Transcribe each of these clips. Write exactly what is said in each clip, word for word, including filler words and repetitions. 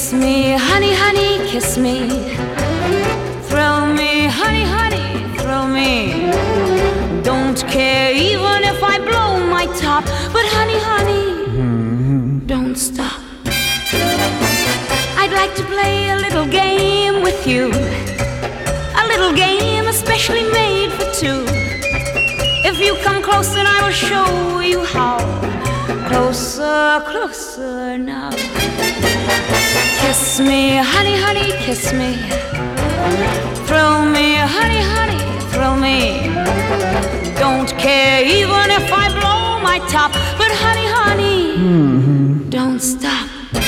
Kiss me, honey, honey, kiss me. Thrill me, honey, honey, thrill me. Don't care even if I blow my top. But honey, honey, mm-hmm. don't stop. I'd like to play a little game with you, a little game especially made for two. If you come close, then I will show you how. Closer, closer now. Kiss me, honey, honey, kiss me. Thrill me, honey, honey, thrill me. Don't care even if I blow my top. But honey, honey, mm-hmm. don't stop.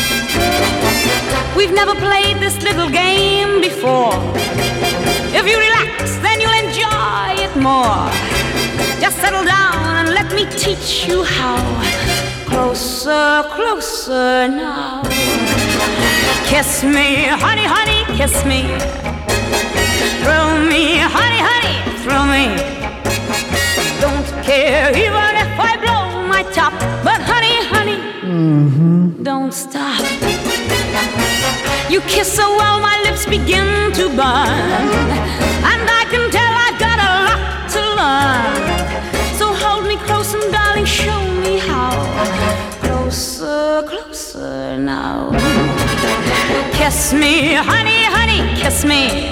We've never played this little game before. If you relax, then you'll enjoy it more. Just settle down and let me teach you how. Closer, closer now. Kiss me, honey, honey, kiss me. Thrill me, honey, honey, thrill me. Don't care even if I blow my top. But honey, honey, mm-hmm. don't stop. You kiss so well my lips begin to burn, and I can tell I've got a lot to learn. So hold me close and darling, show me how. Closer, closer now. Kiss me, honey, honey, kiss me.